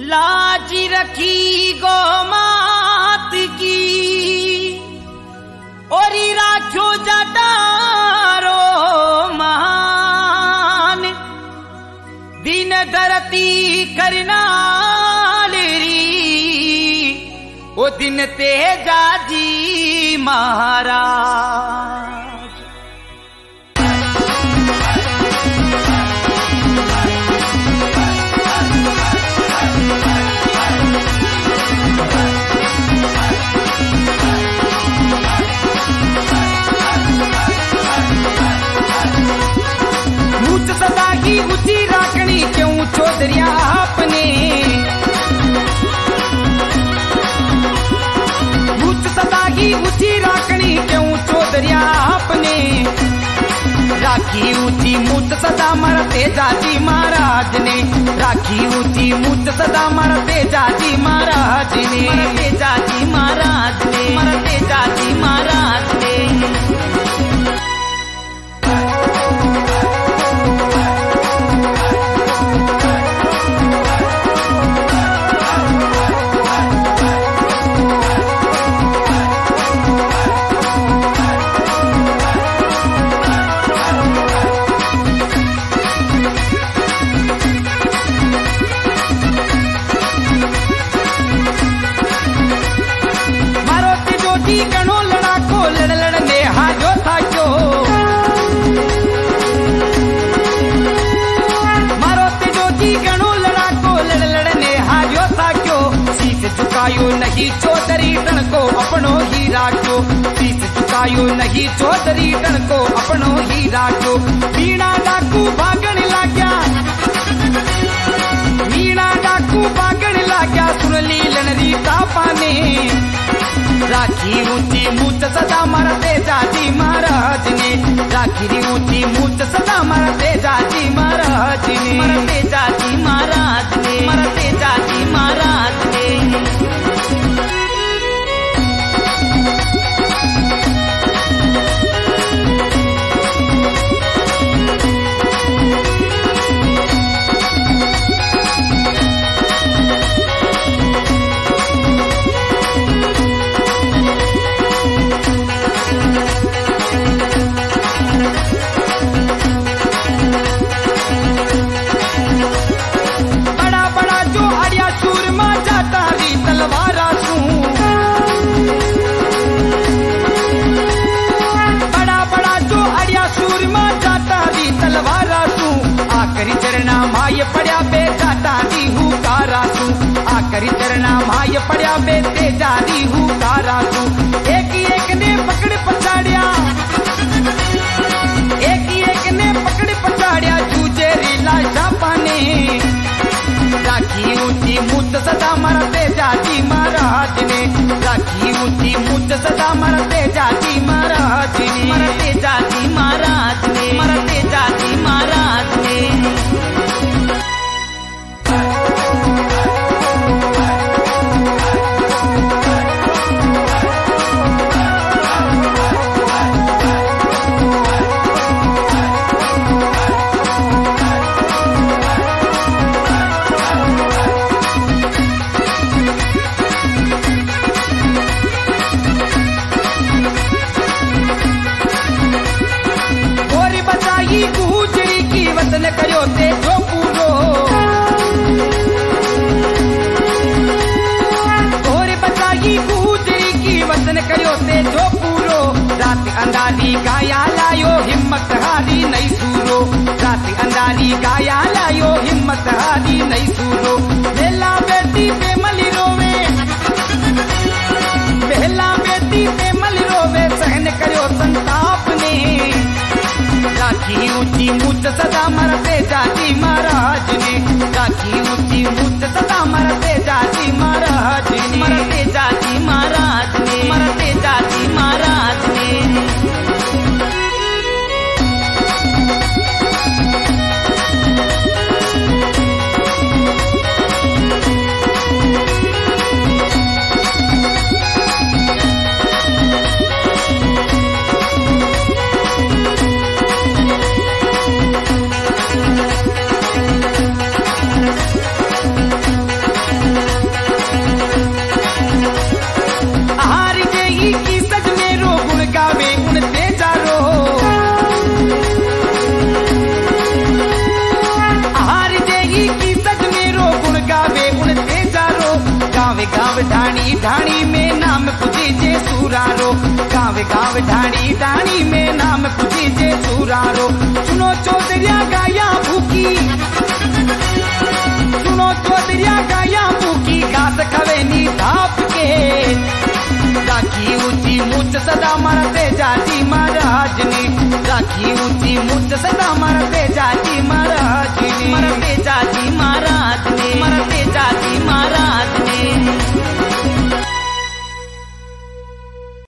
लाज रखी गो मात की और राखो जटारो महान दिन धरती करना ओ दिन तेजा जी महाराज। मूछ सदा की ऊंची राखनी क्यों चौधरिया आपने, सदा की ऊंची राखनी क्यों चौधरिया आपने, राखी ऊंची मूठ सदा मारा तेजाजी महाराज ने, राखी ऊंची मूठ सदा मारा तेजाजी महाराज ने, तेजाजी महाराज ने, मारा तेजाजी महाराज ने। नहीं चौधरी टन को अपनो ही राखो, शीश झुकायो नहीं चौधरी टन को अपनो ही राखो। मीणा डाकू भागण लाग्या, मीणा डाकू भागण लाग्या, सुन ली लनरी तापा ने, राखी ऊंची मूठ सदा मारा तेजाजी महाराज ने, राखी ऊंची मूठ सदा मारा तेजाजी महाराज ने, मारा तेजाजी महाराज ने, मारा तेजाजी महाराज ने। माय पड़ा बेटा दी हूँ कारा तू, आकरी चरना माय पड़ा बेटे जारी हूँ कारा तू। एक ने पकड़ पछाड़िया, एक ने पकड़ पछाड़िया, जूझे रीला शापा ने, राखी ऊंची मूठ सदा मारा तेजाजी महाराज ने, राखी ऊंची मूठ सदा मारा तेजाजी महाराज ने, मारा तेजाजी महाराज ने, मारा तेजाजी महाराज ने। गुजरी की वतन कयो ते जो पूरो, गोरे बचाई गुजरी की वतन कयो ते जो पूरो, रात अंधारी गाया लायो हिम्मत हारी नहीं सूरो, रात अंधारी गाया लायो हिम्मत हारी नहीं सूरो। बेला बेटी पे मली रोवे, बेला बेटी पे मली रोवे, सहन करो संताप ने, राखी ऊंची मूठ सदा मारा तेजाजी महाराज ने, राखी ऊंची मूठ सदा मारा तेजाजी महाराज ने, मारा तेजाजी महाराज ने, मारा तेजाजी महाराज ने। गाँव ढाणी ढाणी में नाम पूजीजे सुरारो, गाँव गाँव ढाणी ढाणी में नाम पूजीजे सुरारो। सुनो चौधरिया गाया भूकी, सुनो चौधरिया गाया भूकी, घास खवेनी धाप के। राखी ऊंची मूछ सदा मारते जाजी महाराज ने, राखी ऊंची मूछ सदा मारते जाजी